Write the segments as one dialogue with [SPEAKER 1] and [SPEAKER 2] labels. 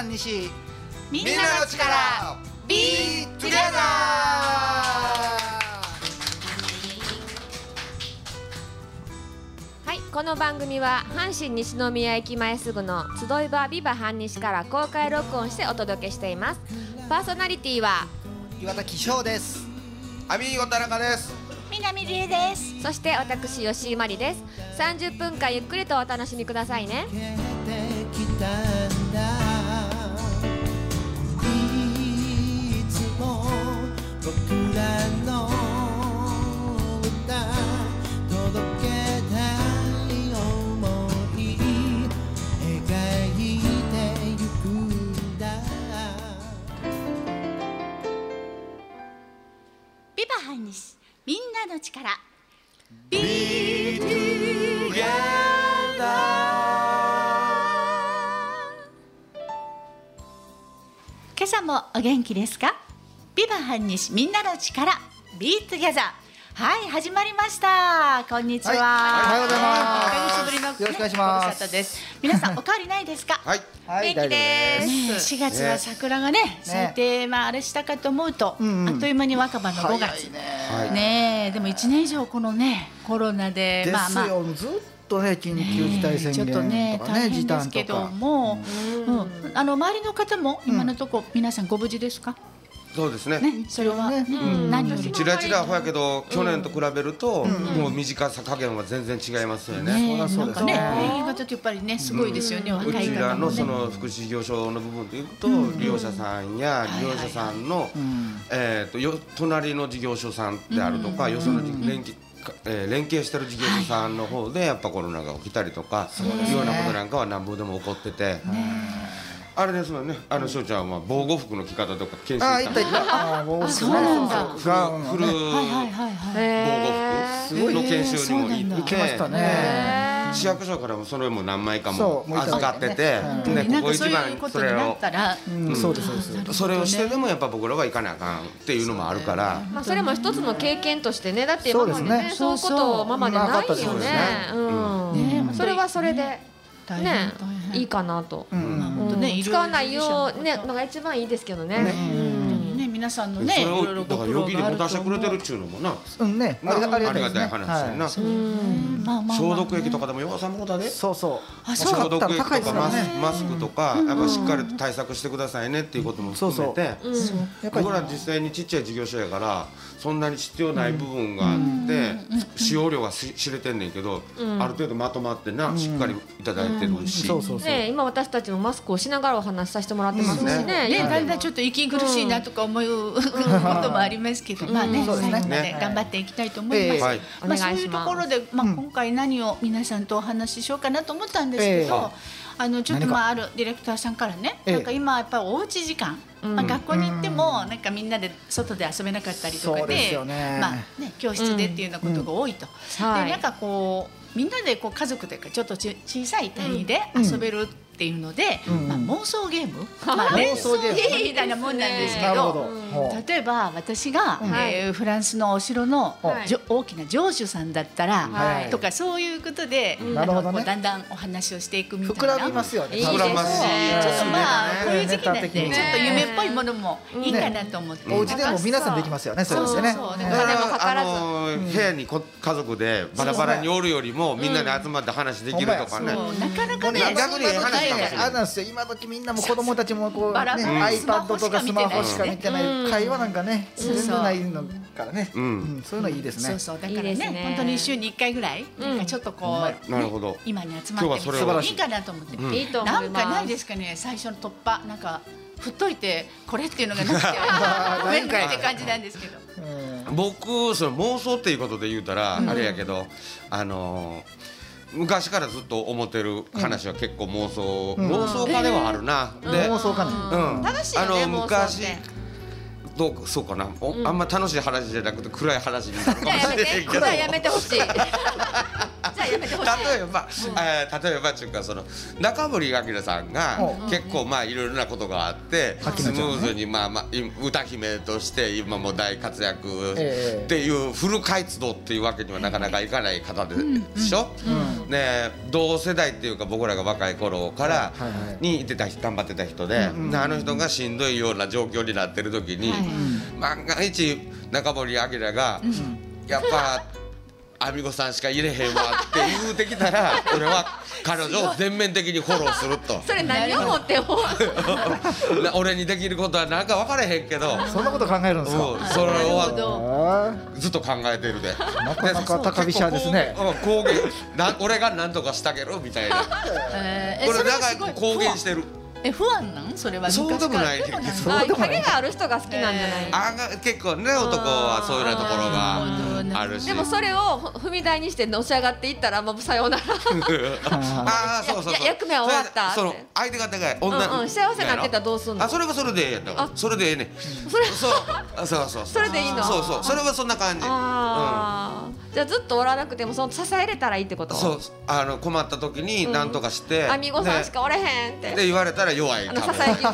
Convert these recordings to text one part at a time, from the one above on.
[SPEAKER 1] 半西
[SPEAKER 2] みんなの力 Be Together。
[SPEAKER 3] はい、この番組は阪神西宮駅前すぐの集い場ビバ半西から公開録音してお届けしています。パーソナリティは
[SPEAKER 1] 岩田気象です。
[SPEAKER 4] アミーゴ田中です。
[SPEAKER 2] 南理恵です。
[SPEAKER 3] そして私吉井真理です。30分間ゆっくりとお楽しみくださいね。
[SPEAKER 5] いつも僕らの歌届けたい想い描いてゆくんだ。
[SPEAKER 2] ビバ半西みんなの力 Be
[SPEAKER 5] Together。
[SPEAKER 2] 今朝もお元気ですか？ビバ半西みんなの力 Be Together。 はい、始まりました。こんにちは。
[SPEAKER 1] はい、おはようございます。
[SPEAKER 2] 1ヶ月ぶりの、
[SPEAKER 1] よろしくお願いします。
[SPEAKER 2] ご無沙汰です。皆さんお変わりないですか？
[SPEAKER 4] はい。
[SPEAKER 1] はい、
[SPEAKER 3] 元気です。
[SPEAKER 2] ね、4月は桜がね咲いて、まああれしたかと思うと、あっという間に若葉の5月
[SPEAKER 1] 早いね。
[SPEAKER 2] ねえ、でも1年以上このねコロナで
[SPEAKER 1] ですよ、ずっとね緊急事態宣言
[SPEAKER 2] ちょっとね
[SPEAKER 1] とかね、
[SPEAKER 2] 大
[SPEAKER 1] 時
[SPEAKER 2] 変ですけど
[SPEAKER 1] 短とか。
[SPEAKER 2] も、周りの方も今のところ皆さんご無事ですか？
[SPEAKER 4] そうですね。
[SPEAKER 2] ね、それは、
[SPEAKER 1] ね
[SPEAKER 2] 何より
[SPEAKER 4] チラチラほやけど、去年と比べると、もう短さ加減は全然違いますよね。
[SPEAKER 2] ね、
[SPEAKER 1] そりゃそうですね
[SPEAKER 2] なんかね、新潟ってやっぱりねすごいですよね、若い
[SPEAKER 4] うちら
[SPEAKER 2] 方もね。
[SPEAKER 4] のその福祉事業所の部分でいうと、利用者さんや利用者さんの隣の事業所さんであるとか、よその連携してる事業所さんの方でやっぱコロナが起きたりとか、いうようなことなんかはなんぼでも起こってて。あれですもんね、翔ちゃんは防護服の着方とか研修
[SPEAKER 1] あ、
[SPEAKER 4] した
[SPEAKER 1] いったいった。もう
[SPEAKER 2] そうなんだ。
[SPEAKER 4] フル防護服の研修にも行って
[SPEAKER 1] 行きましたね。
[SPEAKER 4] 市役所からもそれも何枚かも
[SPEAKER 1] そうもう
[SPEAKER 4] 預かってて、で
[SPEAKER 2] なんか
[SPEAKER 4] ここ一
[SPEAKER 2] そういうこ
[SPEAKER 4] 番それを
[SPEAKER 2] とになったら、
[SPEAKER 1] そうですそうです。
[SPEAKER 4] それをしてでもやっぱ僕らは行かなあかんっていうのもあるから、
[SPEAKER 3] まあそれも一つの経験としてね、だって今までね、そういうことままでないよね。それはそれでね、いいかなと。使わないようねのが一番いいですけどね。
[SPEAKER 2] ね、皆さんのね、
[SPEAKER 4] それ
[SPEAKER 2] いろい
[SPEAKER 4] を
[SPEAKER 2] ろご苦
[SPEAKER 4] だから余計に
[SPEAKER 2] 労があると
[SPEAKER 4] 持たせてくれてる
[SPEAKER 2] 思う。
[SPEAKER 4] っちゅうのもな、
[SPEAKER 1] ね、ありがたいですね。
[SPEAKER 4] 話やな。
[SPEAKER 2] まあ
[SPEAKER 4] 消毒液とかでもようさんもだで。
[SPEAKER 1] そうそう。
[SPEAKER 2] あ、そう
[SPEAKER 4] 消毒液と
[SPEAKER 1] 高いです
[SPEAKER 4] か
[SPEAKER 1] からね。
[SPEAKER 4] マスクとかやっぱしっかりと対策してくださいねっていうことも含めて、
[SPEAKER 1] やっぱり
[SPEAKER 4] 僕ら実際にちっちゃい事業所やからそんなに必要ない部分があって使用量が知れてんねんけど、ある程度まとまってなしっかりいただいてるし、
[SPEAKER 1] そうそうそう。
[SPEAKER 3] ね、今私たちもマスクをしながらお話しさせてもらってますしね。
[SPEAKER 2] ね、だんだんちょっと息苦しいなとか思うこともありますけど、まあね、最後まで頑張っていきたいと思います。まあそういうところで、まあ今回何を皆さんとお話ししようかなと思ったんですけど、ちょっとまああるディレクターさんからね、なんか今やっぱりおうち時間、まあ学校に行ってもなんかみんなで外で遊べなかったりとかで、まあね教室でっていうようなことが多いと。でなんかこうみんなでこう家族というかちょっと小さい単位で遊べるっていうので、まあ妄想ゲーム、まあ連想ゲームみたいなもんなんですけど、例えば私がフランスのお城の大きな城主さんだったらとかそういうことでだんだんお話をしていくみたいな。
[SPEAKER 1] 膨らみますよね。
[SPEAKER 4] 膨らますし、
[SPEAKER 2] ちょっとまあこういう時期なんでちょっと夢っぽいものもいいかなと思って。
[SPEAKER 1] お家でも皆さんできますよね。そうですね。
[SPEAKER 4] だから部屋に家族でバラバラにおるよりもみんなで集まって話できるとかね。
[SPEAKER 2] なかなかね、
[SPEAKER 4] 逆に話かもしれない。
[SPEAKER 1] あれなんですよ。今時みんなも子供たちもこうね、
[SPEAKER 2] バラバラ
[SPEAKER 1] iPad とかスマホしか見てない会話なんかね、全然ないのからね。そういうのいいですね。
[SPEAKER 2] そうそう、だからね、本当に週に1回ぐらいなんかちょっとこう
[SPEAKER 4] なるほど。
[SPEAKER 2] 今に集まってもいいかなと思って。
[SPEAKER 3] いいと思います。
[SPEAKER 2] なんかないですかね、最初の突破なんか振っといてこれっていうのがなくてごめんねって感じなんですけど。
[SPEAKER 4] 僕その妄想っていうことで言うたらあれやけど、昔からずっと思ってる話は結構妄想家ではあるな。で
[SPEAKER 1] 妄想家ね。
[SPEAKER 3] 楽しいよね、妄想って
[SPEAKER 4] どうそうかな、あんま楽しい話じゃなくて暗い話になるかもしれないけど、
[SPEAKER 3] じゃあやめてほしい。じゃ
[SPEAKER 4] 例えばっていうかその中森明菜さんが結構まあいろいろなことがあってスムーズにまあ歌姫として今も大活躍っていうフル活動っていうわけにはなかなかいかない方でしょ。ね、同世代っていうか僕らが若い頃からにいてた頑張ってた人で、あの人がしんどいような状況になってる時に万が一中森明菜がやっぱアミゴさんしか入れへんわって言うてきたら俺は彼女を全面的にフォローすると。
[SPEAKER 3] それ何をもって
[SPEAKER 4] 俺にできることはなんか分からへんけど
[SPEAKER 1] そんなこと考えるんですか。
[SPEAKER 4] それをずっと考えてるで。
[SPEAKER 1] なかなか高飛車ですね。
[SPEAKER 4] 公言俺が何とかしてあげるみたいな。俺長く公言してる。
[SPEAKER 2] 不安なんそれは。
[SPEAKER 4] そうでもないけど
[SPEAKER 3] 影がある人が好きなんじゃない。
[SPEAKER 4] 結構ね男はそういうようなところがあるし。
[SPEAKER 3] でもそれを踏み台にしてのし上がっていったらもうさようなら。
[SPEAKER 4] そうそう
[SPEAKER 3] 役目は終わった。
[SPEAKER 4] その相手方が
[SPEAKER 3] 幸せになってたらどうすんの。
[SPEAKER 4] それはそれでええやんだから。それでええね。そうそ
[SPEAKER 3] れでいいの。
[SPEAKER 4] そうそれはそんな感じ。
[SPEAKER 3] じゃあずっとおらなくてもその支えれたらいいってこと。
[SPEAKER 4] そう困った時に何とかして
[SPEAKER 3] アミゴさんしかおれへんって
[SPEAKER 4] 言われたら弱い。
[SPEAKER 3] ささやき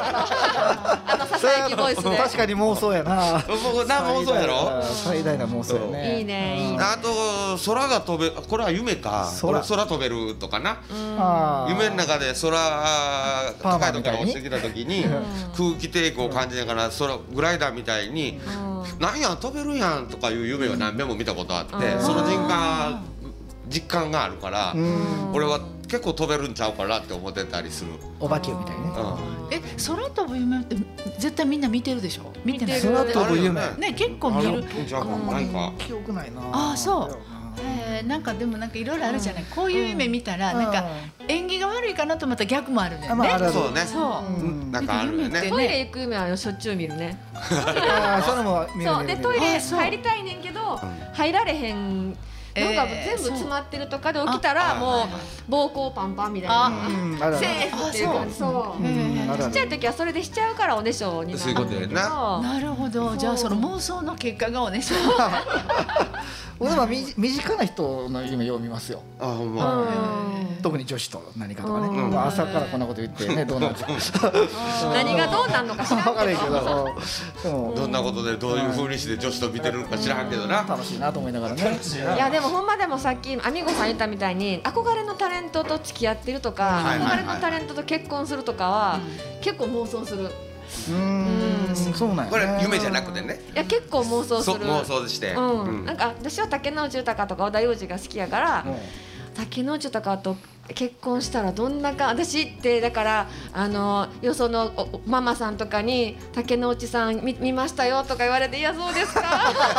[SPEAKER 3] ボイスで。
[SPEAKER 1] 確かに妄想やな。
[SPEAKER 4] 妄想やろ。
[SPEAKER 1] 最大な妄想やね。
[SPEAKER 3] いいね。
[SPEAKER 4] あと空が飛べこれは夢か。空飛べるとかな。夢の中で空高いところから落ちてきた時に空気抵抗を感じながら空グライダーみたいになんや飛べるやんとかいう夢を何遍も見たことあってその実感があるから俺は結構飛べるんちゃうかなって思ってたりする。
[SPEAKER 1] お化けみたいね。
[SPEAKER 2] 空飛ぶ夢って絶対みんな見てるでしょ。見てない。
[SPEAKER 1] 空飛ぶ夢
[SPEAKER 2] ね結構見る。
[SPEAKER 1] 記憶ないな。
[SPEAKER 2] あそう。なんかでもなんかいろいろあるじゃない。こういう夢見たらなんか縁起が悪いかなと思ったら逆もあるね。
[SPEAKER 4] そうね。なんかあるよね。
[SPEAKER 3] トイレ行く夢はしょっちゅう見るね。
[SPEAKER 1] それも見る。
[SPEAKER 3] そうでトイレ入りたいねんけど入られへん。なんか全部詰まってるとかで起きたらもう膀胱パンパンみたいな。セーフっていう感じ。そうちっちゃい時はそれでしちゃうからおねしょになる。
[SPEAKER 4] そういうことやな。
[SPEAKER 2] なるほど。じゃあその妄想の結果がおねしょ。
[SPEAKER 1] 俺は身近な人の夢よう見ますよ。特に女子と何かとかね。朝からこんなこと言ってねどうなんですか。
[SPEAKER 3] 何がどうなんのか知らんけど。
[SPEAKER 1] 分からんけど。
[SPEAKER 4] どんなことでどういう風にして女子と見てるのか知らんけどな。
[SPEAKER 1] 楽しいなと思いながらね。
[SPEAKER 3] いやでもほんまでもさっきアミゴさん言ったみたいに憧れのタレントと付き合ってるとか憧れのタレントと結婚するとかは結構妄想する。
[SPEAKER 1] そうなんや。
[SPEAKER 4] これ夢じゃなくてね。
[SPEAKER 3] いや結構妄想する。
[SPEAKER 4] 妄想して。
[SPEAKER 3] なんか私は竹野内豊とか織田裕二が好きやから竹野内豊と結婚したらどんなか私ってだからよそのママさんとかに竹野内さん見ましたよとか言われていやそうですか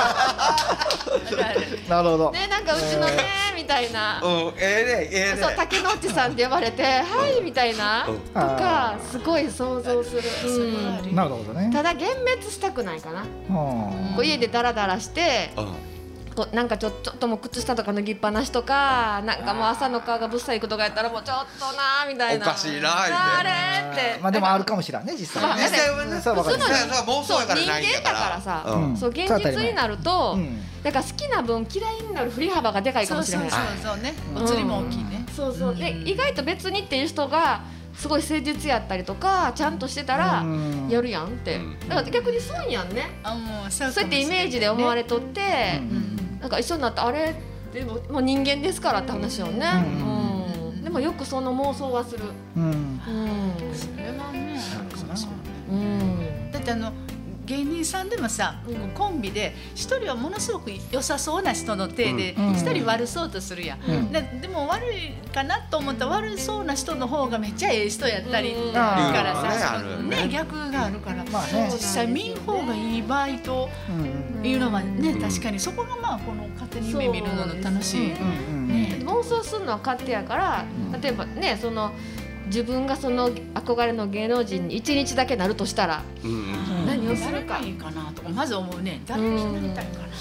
[SPEAKER 1] なるほど
[SPEAKER 3] ねなんかうちのねみたいなそう竹野内さんって呼ばれてはいみたいなとかすごい想像する。
[SPEAKER 1] なるほどね。
[SPEAKER 3] ただ幻滅したくないかな。家でダラダラしてなんかちょっともう靴下とか脱ぎっぱなしとかなんかもう朝の顔がぶっさいくとかやったらもうちょっとなーみたいな
[SPEAKER 4] おかしいな
[SPEAKER 3] あれって
[SPEAKER 1] まあでもあるかもしれんね実際ね。
[SPEAKER 4] 実際はねそう妄想やからないんだから。
[SPEAKER 3] 人間だからさそう現実になるとだから好きな分嫌いになる振り幅がでかいかもしれない。
[SPEAKER 2] そうね移りも大きいね。
[SPEAKER 3] そうで意外と別にっていう人がすごい誠実やったりとかちゃんとしてたらやるやんってだから逆に損やんね。そうやってイメージで思われとってなんか一緒になってあれでももう人間ですからって話よね。でもよくその妄想はする。
[SPEAKER 2] それはねあるかもしれない。だって芸人さんでもさ、コンビで一人はものすごく良さそうな人の体で一人悪そうとするやん。でも悪いかなと思ったら悪そうな人の方がめっちゃええ人やったりからさ、ね逆があるから実際見ん方がいい場合というのはね確かにそこがまあこの勝手に夢見るのの楽しい。
[SPEAKER 3] 妄想するのは勝手やから例えばねその自分がその憧れの芸能人に1日だけなるとしたら何をするか
[SPEAKER 2] いいかなとかまず思うね。誰になりたいかな。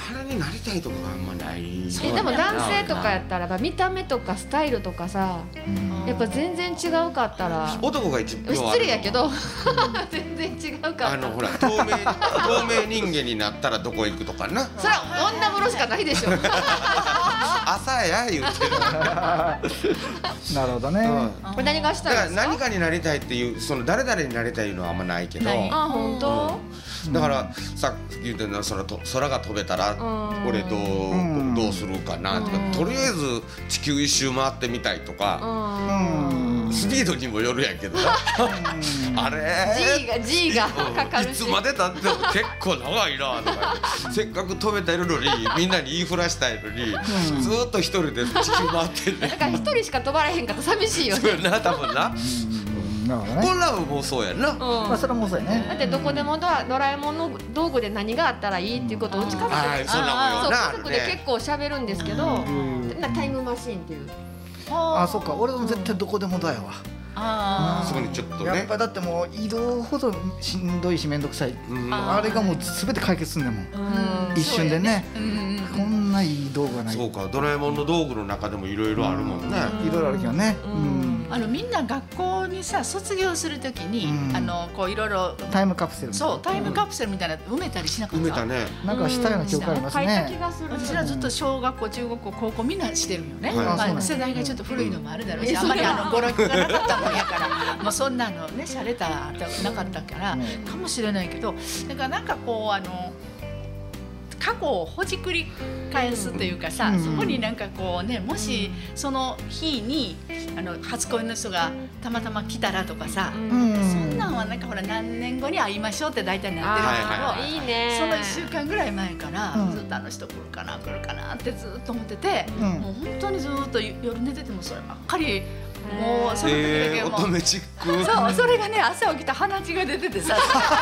[SPEAKER 4] あれになりたいとかがあんまない。
[SPEAKER 3] でも男性とかやったら見た目とかスタイルとかさ、やっぱ全然違うかったら
[SPEAKER 4] 男が一番
[SPEAKER 3] 失礼やけど全然違うかったら
[SPEAKER 4] ほら透明人間になったらどこ行くとかな。
[SPEAKER 3] それは女風呂しかないでしょ
[SPEAKER 4] 朝や言ってる
[SPEAKER 1] なるほどね。
[SPEAKER 3] これ何がしたいですか。
[SPEAKER 4] 何かになりたいっていうその誰々になりたいのはあんまないけど。
[SPEAKER 3] あ、本当。
[SPEAKER 4] だからさっき言ったの空が飛べたら俺どうするかなとか、とりあえず地球一周回ってみたいとか、スピードにもよるやけどあれ
[SPEAKER 3] G がかかるし、
[SPEAKER 4] いつまでたっても結構長いなとかせっかく飛べてるのにみんなに言いふらしたいのにずっと一人で地球回ってんね。
[SPEAKER 3] だから一人しか飛ばれへんかったら寂しいよね。
[SPEAKER 4] そうやな、多分な。コンラブもそうやな。
[SPEAKER 1] まあそれもそうやね。
[SPEAKER 3] だってどこでもドラえもんの道具で何があったらいいっていうことをうち家族で家族で結構喋るんですけど、タイムマシーンっていう。
[SPEAKER 1] あ、そっか。俺も絶対どこでもだよわ。
[SPEAKER 4] そこにちょっとね。
[SPEAKER 1] やっぱだってもう移動ほどしんどいし面倒くさい。あれがもう全て解決すんねんもん。一瞬でね。こんないい道具がない。
[SPEAKER 4] そうか。ドラえもんの道具の中でもいろいろあるもんね。
[SPEAKER 1] いろいろあるけどね。
[SPEAKER 2] みんな学校にさ卒業するときにこういろいろ
[SPEAKER 1] タイムカプセル。
[SPEAKER 2] そうタイムカプセルみたいな埋めたりしなかった。
[SPEAKER 4] 埋めたね。
[SPEAKER 1] なんかしたような記憶ありますね。
[SPEAKER 2] 私はずっと小学校中学校高校みんなしてるよね。世代がちょっと古いのもあるだろうし、あんまり娯楽がなかったもんやからもうそんなのね洒落たなかったからかもしれないけど、だからなんかこう過去をほじくり返すというかさ、そこになんかこうね、もしその日に初恋の人がたまたま来たらとかさ、そんなんはなんかほら何年後に会いましょうって大体なってるんだけど、その1週間ぐらい前からずっと人来るかなってずっと思ってて、もう本当にずっと夜寝ててもそればっかり。もうその時だけも
[SPEAKER 4] 乙女チック。
[SPEAKER 2] そう、それがね朝起きた鼻血が出ててさ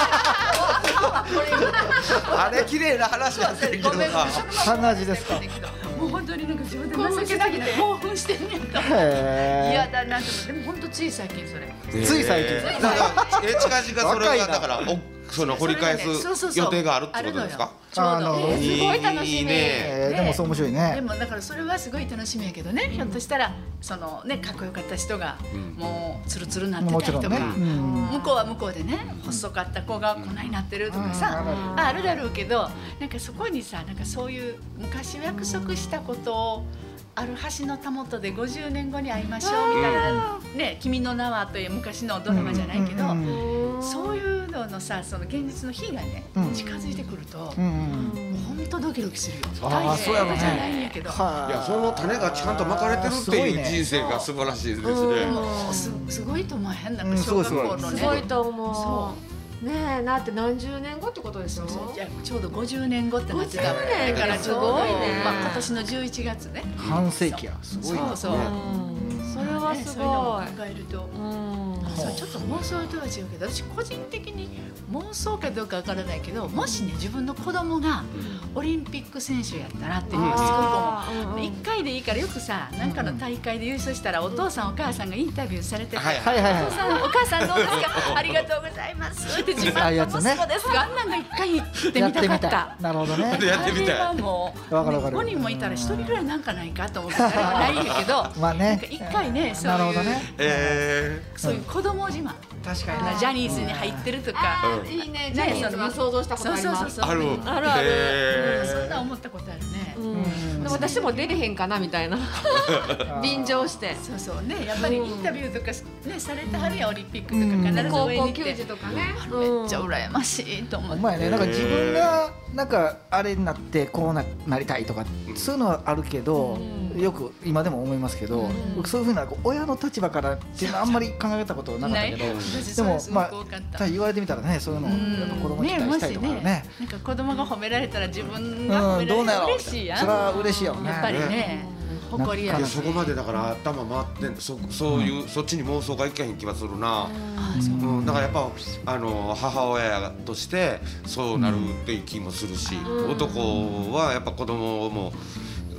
[SPEAKER 4] あれ綺麗な話はせんけどな。
[SPEAKER 1] 鼻血ですか。
[SPEAKER 2] もう本当になんか自分で情けなくて興奮してんねんか嫌だなと思って。でも本当つい最近それ
[SPEAKER 1] つい最近
[SPEAKER 4] 近々それがだから掘り返す予定があるってことですか。
[SPEAKER 3] すごい楽しみ。
[SPEAKER 1] でもそう面白いね。
[SPEAKER 2] でもだからそれはすごい楽しみやけどね、ひょっとしたらそのねかっこよかった人がもうツルツルなってたりとか、向こうは向こうでね細かった子がこないなってるとかさあるだろうけど、なんかそこにさなんかそういう昔約束したことをある橋のたもとで50年後に会いましょうみたいなね、君の名はという昔のドラマじゃないけど、そういうののさその現実の日がね近づいてくると本当ドキドキするよ。
[SPEAKER 1] あ、そうやろね。
[SPEAKER 2] じゃないんやけど、
[SPEAKER 4] いやその種がちゃんとまかれてるっていう人生が素晴らしいですね。
[SPEAKER 2] すごいと思えへん。なんか小学校のね。
[SPEAKER 3] すごいと思う。ねえ、だって何十年後ってことですよ。
[SPEAKER 2] ちょうど50年後ってなってたからちょうど今年の11月ね。
[SPEAKER 1] 半世紀や。すごい。
[SPEAKER 2] そうそう。
[SPEAKER 3] それはすごい。
[SPEAKER 2] そういうのを考えると、ちょっと妄想とは違うけど、私個人的に妄想かどうかわからないけど、もしね自分の子供がオリンピック選手やったらっていうのがすごいと思う。1回でいいからよくさ、なんかの大会で優勝したらお父さんお母さんがインタビューされてて、お父さんお母さんどうですか、ありがとうございますって自慢の息子ですが、あんなんが1回行ってみたかった。
[SPEAKER 1] なるほどね。
[SPEAKER 4] やってみたい。
[SPEAKER 2] あれはもう5人もいたら1人ぐらいなんかないかと思ってないんやけど、なんか1回ねそういう子供自慢、確かにジャニーズに入ってるとか、
[SPEAKER 3] いいね、ジャニーズは想像したことあります。
[SPEAKER 4] ある
[SPEAKER 3] ある。
[SPEAKER 2] そんな思ったことあるね。
[SPEAKER 3] でも私も出れへんかなみたいな便乗して。
[SPEAKER 2] そうそうね、やっぱりインタビューとかねされてはるやん、オリンピックとか必ず
[SPEAKER 3] 高校
[SPEAKER 2] 上に行って、
[SPEAKER 3] 球児とかね、
[SPEAKER 2] めっちゃ羨ましいと思って。
[SPEAKER 1] お前ね、なんか自分がなんかあれになってこうなりたいとかそういうのはあるけど、よく今でも思いますけど、そういうふうな親の立場からっていうのはあんまり考えたことなかったけど、でもまあ言われてみたらね、そういうのやっぱ子供に期待したいとかね、
[SPEAKER 2] なんか子供が褒められたら自分が褒められたら嬉しいやん。
[SPEAKER 1] それは嬉しいよね。
[SPEAKER 2] やっぱりね、誇りやし。
[SPEAKER 4] そこまでだから頭回ってそういうそっちに妄想がいけへん気はするな。だからやっぱ母親としてそうなるっていう気もするし、男はやっぱ子供も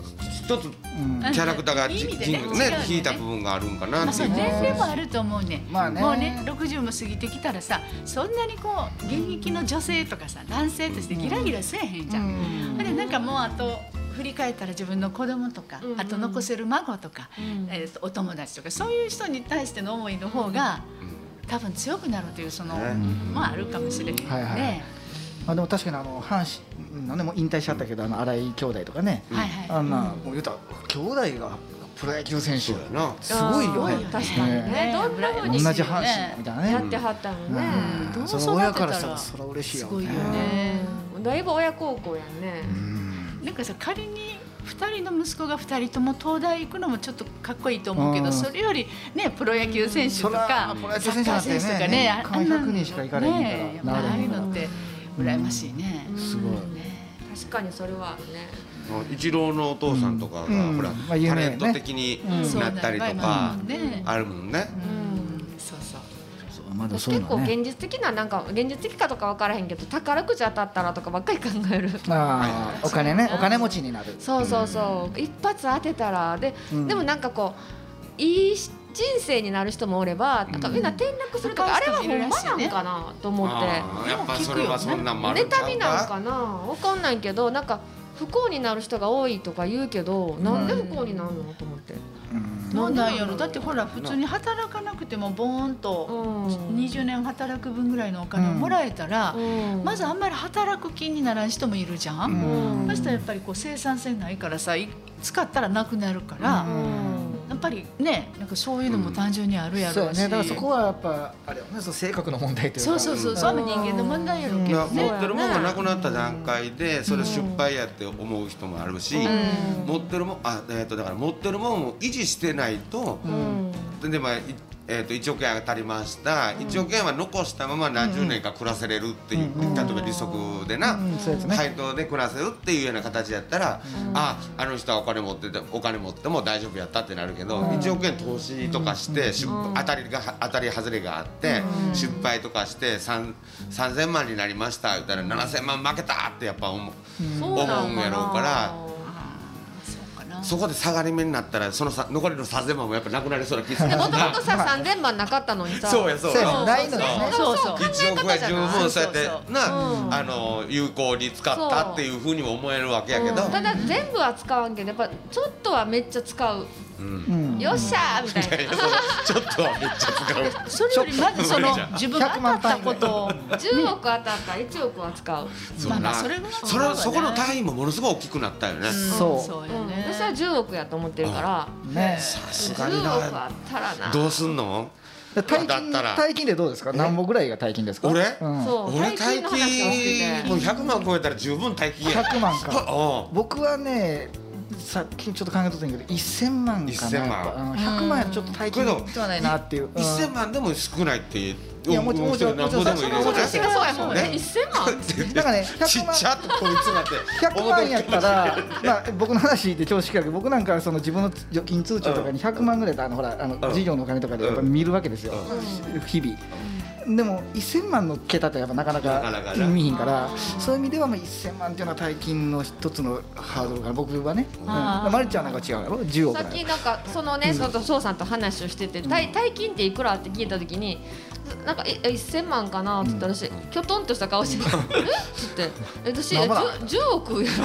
[SPEAKER 4] 一つキャラクターが引いた部分があるんかなっていう。
[SPEAKER 2] 年齢もあると思うね。もうね60も過ぎてきたらさ、そんなにこう現役の女性とかさ男性としてギラギラせえへんじゃん。でなんかもうあと振り返ったら自分の子供とか、あと残せる孫とか、お友達とかそういう人に対しての思いの方が多分強くなるというそのあるかもしれないね。
[SPEAKER 1] でも確かに阪神のねもう引退しちゃったけど新井兄弟とかね、あんなもう言うたら兄弟がプロ野球選手すごいよね。
[SPEAKER 3] 確かにね。どんな風に
[SPEAKER 1] 同じ阪神みたいなね
[SPEAKER 3] やってはったのね。
[SPEAKER 1] その親からしたらそれは嬉しいよね。
[SPEAKER 3] だいぶ親孝行やんね。
[SPEAKER 2] なんかさ仮に2人の息子が2人とも東大行くのもちょっとかっこいいと思うけど、それよりねプロ野球選手とか
[SPEAKER 1] プロ野球選手なんてね100人しか行かれへんから、
[SPEAKER 2] ああいうのって羨ましいね。
[SPEAKER 1] すごい。
[SPEAKER 3] 確かにそれはあるね。
[SPEAKER 4] イチローのお父さんとかがほらタレント的になったりとかあるもんね。
[SPEAKER 2] そうそう。
[SPEAKER 3] 結構現実的ななんか現実的かとか分からへんけど宝くじ当たったらとかばっかり考える。
[SPEAKER 1] お金ね、お金持ちになる。
[SPEAKER 3] そうそうそう。一発当てたらでもなんかこういい人生になる人もおればなんかみんな転落するとかあれはほんまなんかなと思って。
[SPEAKER 4] やっぱそれはそんなんもあるんちゃうか。
[SPEAKER 3] 妬みなんかな分かんないけどなんか不幸になる人が多いとか言うけどなんで不幸になるのと思って。
[SPEAKER 2] なんなんやろ。だってほら普通に働かなくてもボーンと20年働く分ぐらいのお金をもらえたらまずあんまり働く気にならん人もいるじゃん。そしたらやっぱりこう生産性ないからさ使ったらなくなるからやっぱりねなんかそういうのも単純にあるやろうし。
[SPEAKER 1] だからそこはやっぱあれよね、性格の問題というか。
[SPEAKER 2] そう人間の問題やろうけどね。
[SPEAKER 4] 持ってるものがなくなった段階でそれ失敗やって思う人もあるし、持ってるもだから持ってるものを維持してないと、で1億円当たりました、1億円は残したまま何十年か暮らせれるっていう、例えば利息でな、配当で暮らせるっていうような形やったら、あの人はお金持っても大丈夫やったってなるけど、1億円投資とかして当たり外れがあって失敗とかして3000万になりました言ったら7000万負けたってやっぱ思うんやろうから。そこで下がり目になったらその残りの3000万もやっぱなくなりそうな気がする。
[SPEAKER 3] もともとさ3000万なかったのにさ。
[SPEAKER 4] そうや
[SPEAKER 1] ないのね。
[SPEAKER 4] 1億円十分そうやって有効に使ったっていうふうにも思えるわけやけど。
[SPEAKER 3] ただ全部は使わんけどやっぱちょっとはめっちゃ使う。よっしゃーみたいな。
[SPEAKER 4] ちょっとはめっちゃ使う。
[SPEAKER 2] それよりまずその自分が当たったことを
[SPEAKER 3] 10億当たったら1億は使う。
[SPEAKER 4] そこの単位もものすごい大きくなったよね。
[SPEAKER 2] そうよね。
[SPEAKER 3] 私は10億やと思ってるから10億あったらな。
[SPEAKER 4] どうすんの？
[SPEAKER 1] 大金でどうですか？何本ぐらいが大金ですか？
[SPEAKER 4] 俺大金もう100万超えたら十分大金や。
[SPEAKER 1] 100万か。僕はねさっきちょっと考えとったんやけど1000万かな。100万やとちょっと大金ではないなっていう。
[SPEAKER 4] 1000万でも少ないっていう。
[SPEAKER 1] いやもちろん
[SPEAKER 3] 私がそうやもんね。1000万？
[SPEAKER 1] だからね
[SPEAKER 4] ちっちゃっとこいつなって
[SPEAKER 1] 100万やったら僕の話で調子かけど僕なんかその自分の預金通帳とかに100万ぐらいでほら事業のお金とかでやっぱ見るわけですよ日々。でも1000万の桁ってやっぱなかなか見ひんからそういう意味では1000万っていうのは大金の一つのハードルかな僕はね。まりちゃんなんか違うやろ10億。
[SPEAKER 3] さっきなんかそのね翔さんと話をしてて大金っていくらって聞いた時になんか1000万かなって言ったら私きょとんとした顔して「えっ?」って私10億やろ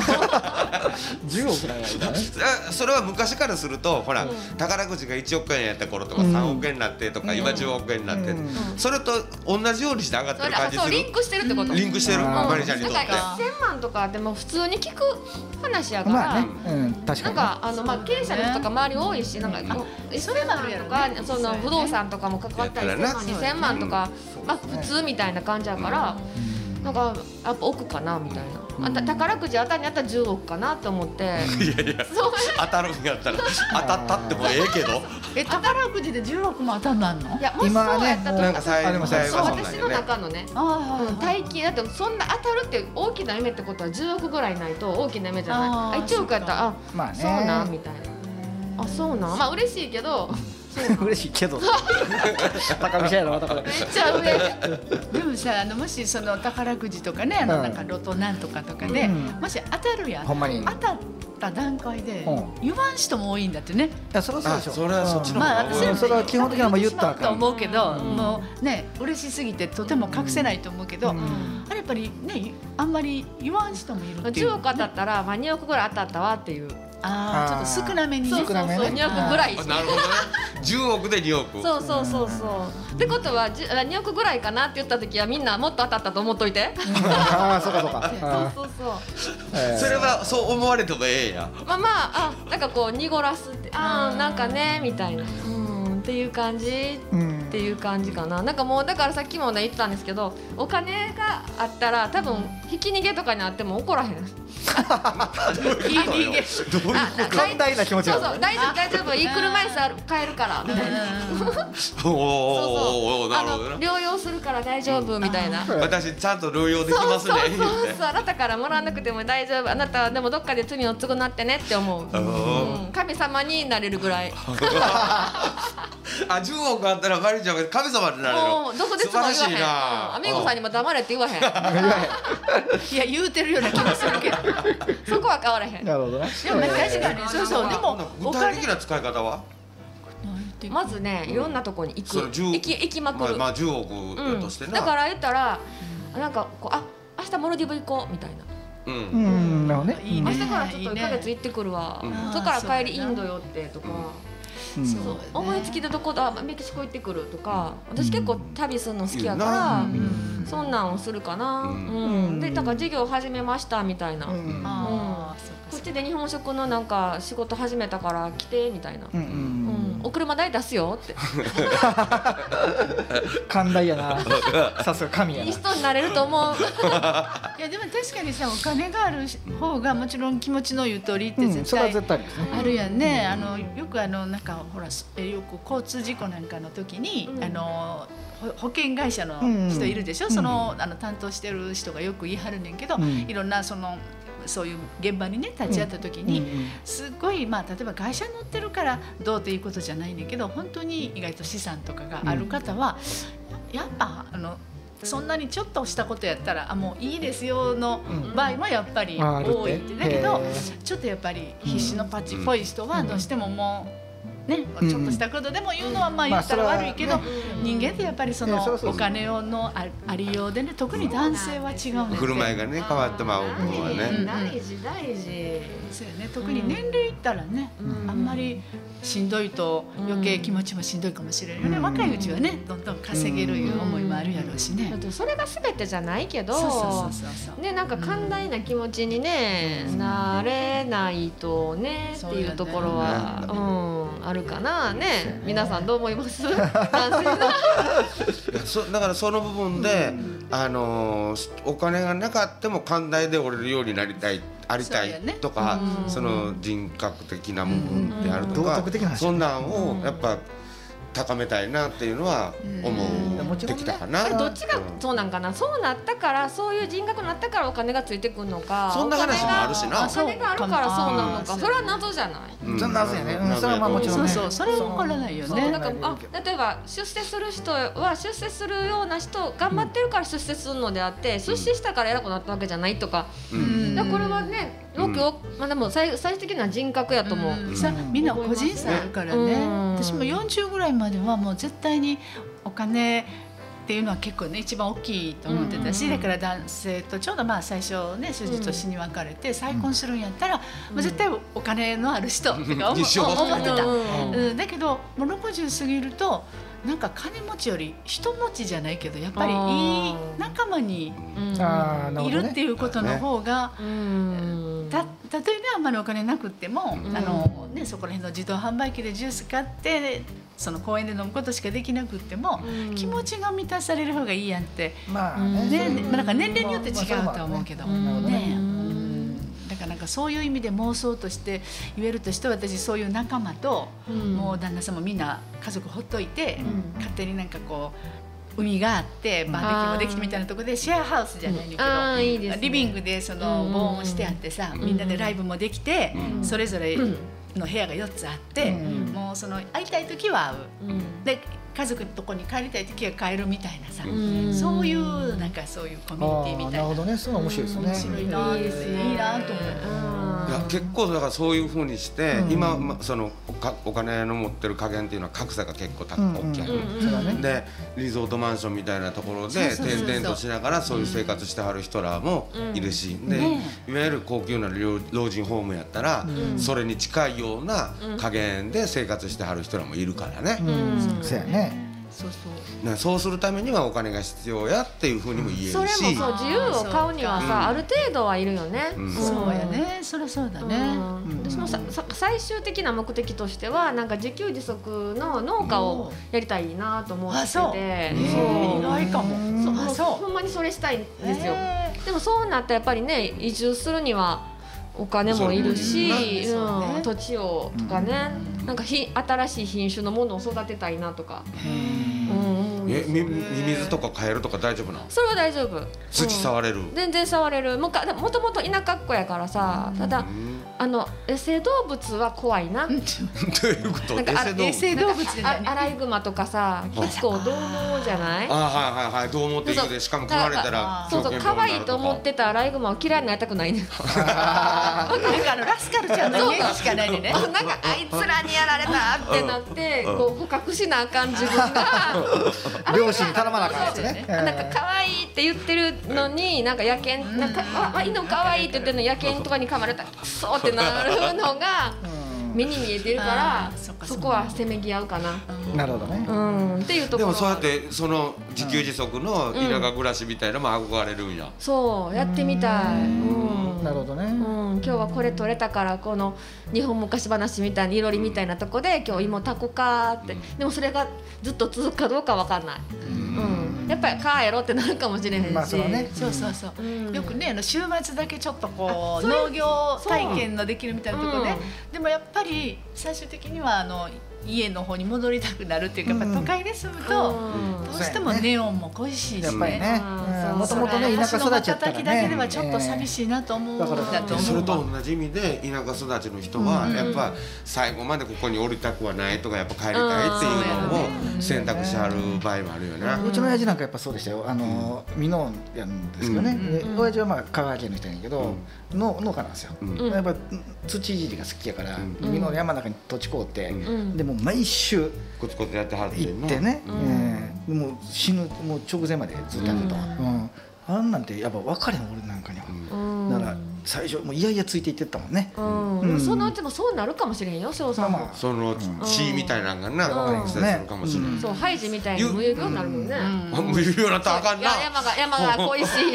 [SPEAKER 1] 10億だよね。
[SPEAKER 4] それは昔からするとほら宝くじが1億円やった頃とか3億円になってとか今10億円になってそれと同じようにして上がってる感じする。
[SPEAKER 3] リンクしてるってこと？
[SPEAKER 4] リンクしてるマリちゃんにとって。
[SPEAKER 3] だから1000万とかでも普通に聞く話やからなんか経営者の人とか周り多いしなんか1000万とかその不動産とかも関わったり1000万2000万とか普通みたいな感じやからなんかやっぱ億かなみたいな。宝くじ当たりにあったら10億かなと思って。いや
[SPEAKER 4] 当たるんやったら当たったってもええけど。
[SPEAKER 2] 宝くじで10億も当たんなんの？
[SPEAKER 3] いやもしそうやったと
[SPEAKER 4] なんか
[SPEAKER 3] 私の中のね大金だってそんな当たるって大きな夢ってことは10億ぐらいないと大きな夢じゃない。1億やったらそうなんみたいな。そうなん嬉しいけど
[SPEAKER 1] 嬉しいけど高飛車やろだから
[SPEAKER 3] めっちゃ上
[SPEAKER 2] でもさもしその宝くじとかねなんかロトなんとかとかでもし当たるやん当たった段階で言わん人も多いんだってね。
[SPEAKER 1] いやそれはそうでしょ。
[SPEAKER 4] それはそっちの
[SPEAKER 2] まあ私
[SPEAKER 1] それは基本的には言ったら
[SPEAKER 2] と思うけどもうね嬉しすぎてとても隠せないと思うけどあれやっぱりねあんまり言わん人もいるっていう。
[SPEAKER 3] 10億当たったら2億ぐらい当たったわっていう。
[SPEAKER 2] ちょっと少なめにね。
[SPEAKER 3] そう2億ぐらい。
[SPEAKER 4] なるほどね。10億で2億。
[SPEAKER 3] そうってことは2億ぐらいかなって言った時はみんなもっと当たったと思っといて。
[SPEAKER 1] ああそうかそうか。
[SPEAKER 3] そう。
[SPEAKER 4] それはそう思われてもええや。
[SPEAKER 3] まあなんかこう濁らすってなんかねみたいなっていう感じっていう感じかな。なんかもうだからさっきもね言ってたんですけどお金があったら多分ひき逃げとかにあっても怒らへん。
[SPEAKER 1] 寛大な気持ち。
[SPEAKER 3] そう大丈夫いい車椅子買えるからみたいな。療養するから大丈夫みたいな。
[SPEAKER 4] 私ちゃんと療養できますね。
[SPEAKER 3] そうあなたからもらわなくても大丈夫。あなたはでもどっかで罪を償ってねって思う。神様になれるぐらい。
[SPEAKER 4] 10億あったらマリちゃんが神様になれる。
[SPEAKER 3] どこでつも言わへん。アミゴさんにも黙れって言わへん。
[SPEAKER 2] いや言うてるような気がするけど。
[SPEAKER 3] そこは変わらへん。
[SPEAKER 1] なるほどね。
[SPEAKER 2] でも確かにそうでも
[SPEAKER 4] 具体的な使い方は
[SPEAKER 3] まずねいろんなとこに行く行きまくる。
[SPEAKER 4] まあ10億としてな。
[SPEAKER 3] だから言ったらなんかこう明日モルディブ行こうみたいな。
[SPEAKER 1] なるほどね。
[SPEAKER 3] 明日からちょっと1ヶ月行ってくるわ。そこから帰りインド寄ってとか。思いつきでどこだメキシコ行ってくるとか私結構旅するの好きやからそんなんをするかな。でだから授業始めましたみたいな。こっちで日本食のなんか仕事始めたから来てみたいな。お車代出すよって。
[SPEAKER 1] 寛大やな。さすが神やな。
[SPEAKER 3] いい人になれると思う。
[SPEAKER 2] いやでも確かにさお金がある方がもちろん気持ちのゆとりって絶対あるやんね。よくなんかほらよく交通事故なんかの時に保険会社の人いるでしょ。その担当してる人がよく言い張るねんけどいろんなそういう現場にね立ち会った時にすごい例えば会社に乗ってるからどうっていうことじゃないねんけど本当に意外と資産とかがある方はやっぱそんなにちょっとしたことやったらもういいですよの場合もやっぱり多いってだけどちょっとやっぱり必死のパッチっぽい人はどうしてももうね、ちょっとしたことでも言うのは言ったら悪いけど人間ってやっぱりそのお金のありようでね特に男性は違うね
[SPEAKER 4] 振る舞いがね変わってまうのはね
[SPEAKER 3] 大事
[SPEAKER 2] そうやね特に年齢いったらねあんまりしんどいと余計気持ちもしんどいかもしれないよね若いうちはねどんどん稼げるいう思いもあるやろうしね
[SPEAKER 3] それが全てじゃないけどなんか寛大な気持ちにねなれないとねっていうところはあるかなね。皆さんどう思います？男性
[SPEAKER 4] だからその部分で、お金がなかっても寛大で折れるようになりたいありたいとかその人格的な部分であるとかそんなんをやっぱ高めたいなっていうのは思ってきたかな。
[SPEAKER 3] どっちがそうなんかな。そうなったからそういう人格になったからお金がついてくるのか。
[SPEAKER 4] そんな話もあるしな。
[SPEAKER 3] お金があるからそうなのか。それは謎じゃない。
[SPEAKER 1] 謎やね。それはもちろんね。
[SPEAKER 2] それは分からないよね。
[SPEAKER 3] だから例えば出世する人は出世するような人頑張ってるから出世するのであって出世したから偉くなったわけじゃないとか。だからこれはね。でも最終的には人格やと思う。
[SPEAKER 2] みんな個人差あるからね。私も40ぐらいまではもう絶対にお金っていうのは結構ね一番大きいと思ってたしだから男性とちょうど最初ね主人と死に別れて再婚するんやったら絶対お金のある人とか思ってた。だけどもう60過ぎるとなんか金持ちより人持ちじゃないけどやっぱりいい仲間にいるっていうことの方がたとえあんまりお金なくってもそこら辺の自動販売機でジュース買ってその公園で飲むことしかできなくっても気持ちが満たされる方がいいやんってなんか年齢によって違うとは思うけどね。だからなんかそういう意味で妄想として言えるとして私そういう仲間ともう旦那さんもみんな家族ほっといて勝手になんかこう海があってバーベキューもできてみたいなところでシェアハウスじゃないんだけどリビングでその防音してあってさみんなでライブもできてそれぞれの部屋が4つあって、もうその会いたい時は会う、で家族のとこに帰りたい時は帰るみたいなさ、そういうなんかそういうコミュニティみたいな。
[SPEAKER 1] なるほどね、そういうの面白いですね。
[SPEAKER 2] 面白いなっていいなと思う。
[SPEAKER 4] いや結構だからそういう風にして、今そのお金の持ってる加減っていうのは格差が結構大きい、でリゾートマンションみたいなところで転々としながらそういう生活してはる人らもいるし、でいわゆる高級な老人ホームやったら、それに近いような加減で生活してはる人らもいるからね。
[SPEAKER 1] そうやね。
[SPEAKER 4] そうするためにはお金が必要やっていうふうにも言えるし、
[SPEAKER 3] それもそう、自由を買うにはさ、ある程度はいるよね。
[SPEAKER 2] そうやね、そりゃそうだね。
[SPEAKER 3] その最終的な目的としてはなんか自給自足の農家をやりたいなと思ってて、
[SPEAKER 2] 意外かも。
[SPEAKER 3] ほんまにそれしたいんですよ。でもそうなったらやっぱりね、移住するにはお金もいるし、土地をとかね、なんか新しい品種のものを育てたいなとか。
[SPEAKER 4] ミミズとかカエルとか大丈夫なの？
[SPEAKER 3] それは大丈夫。
[SPEAKER 4] 土触れる？
[SPEAKER 3] 全然触れる。もともと田舎っ子やからさ、ただ野生動物は怖いな。
[SPEAKER 4] どういうこと？
[SPEAKER 2] 野生動物で
[SPEAKER 3] アライグマとかさ、結構獰猛じゃない？
[SPEAKER 4] はい獰猛って言うで、しかも噛まれたら
[SPEAKER 3] そう可愛いと思ってたアライグマを嫌いになりたくないね。なんか
[SPEAKER 2] ラスカルちゃんのイメージしかないね。
[SPEAKER 3] なんかあいつらにやられたってなってこう捕獲しなあかん自分が
[SPEAKER 1] 両親に頼まなあかんやつね。
[SPEAKER 3] なんか可愛いって言ってるのに、なんか野犬なんか犬可愛いって言ってるのに野犬とかに噛まれたらクソってなるのが目に見えてるから、そこはせめぎ合うかな。
[SPEAKER 1] なるほどね。
[SPEAKER 3] っていうところ。
[SPEAKER 4] でもそうやってその自給自足の田舎暮らしみたいなのも憧れるんや。
[SPEAKER 3] そうやってみたい。
[SPEAKER 1] なるほどね。
[SPEAKER 3] 今日はこれ取れたからこの日本昔話みたいにいろりみたいなとこで今日芋炊こかって。でもそれがずっと続くかどうかわかんない。やっぱり帰ろってなるかもしれへんし。
[SPEAKER 2] そうよくね、週末だけちょっとこう農業体験のできるみたいなところで、でもやっぱり最終的には家の方に戻りたくなるっていうか、やっぱ都会で住むとどうしてもネオンも恋しいしね。
[SPEAKER 1] もともとね田舎育ちやったらね。
[SPEAKER 2] だけではちょっと寂しいなと思うんだと思う。
[SPEAKER 4] それと同じ意味で田舎育ちの人はやっぱ最後までここに降りたくはないとか、やっぱ帰りたいっていうのを選択しはる場合もあるよね。
[SPEAKER 1] うちの親父なんかやっぱそうでしたよ。箕面やんですけどね。親父はまあ香川県の人やねんけど農家なんですよ。やっぱ土いじりが好きやから箕面の山の中に土地買うて、でも毎週
[SPEAKER 4] コツコツやってはって
[SPEAKER 1] 行ってね、もう死ぬもう直前までずっとやってた。あんなんてやっぱ分かれへん俺なんかには。だから最初もういやいやついていってったもんね。
[SPEAKER 3] そのうちもそうなるかもしれんよ、翔さんも。
[SPEAKER 4] その血みたいなのがな癖するかもしれない。
[SPEAKER 3] そうハイジみたいに無有病になるもんね。
[SPEAKER 4] 無有病なったらあかんな。
[SPEAKER 3] 山が恋しい。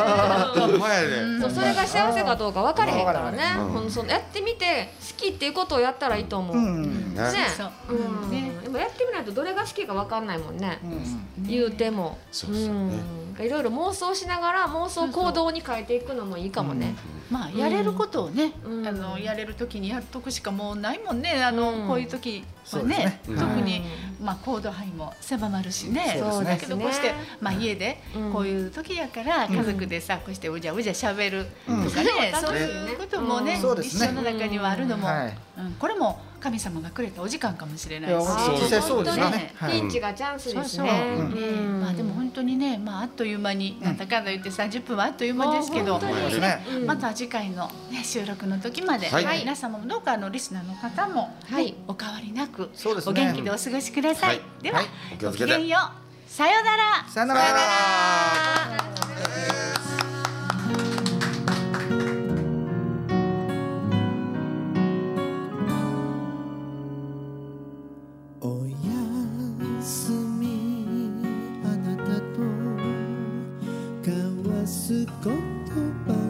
[SPEAKER 3] それが幸せかどうか分かれへんからね。やってみて好きっていうことをやったらいいと思う。ね。でもやってみないとどれが好きか分かんないもんね。言うても。いろいろ妄想しながら妄想行動に変えていくのもいいかもね。
[SPEAKER 2] まあやれることをね、やれる時にやっとくしかもうないもんね。こういう時はね、特にまあ行動範囲も狭まるしね。だけどこうしてまあ家でこういう時やから家族でさこうしてうじゃうじゃ喋るとかね、そういうこともね一緒の中にはあるのも、これも神様がくれたお時間かもしれないし、
[SPEAKER 1] そうですね。
[SPEAKER 3] ピンチがチャンスですね。
[SPEAKER 2] まあでも本当にね、まああっという間になんだかんだ言って30分はあっという間ですけど、また次回のね収録の時まで皆様もどうかリスナーの方もお変わりなくお元気でお過ごしください。ではごきげんよう。さよなら。
[SPEAKER 1] さよなら。
[SPEAKER 5] おやすみあなたと交わす言葉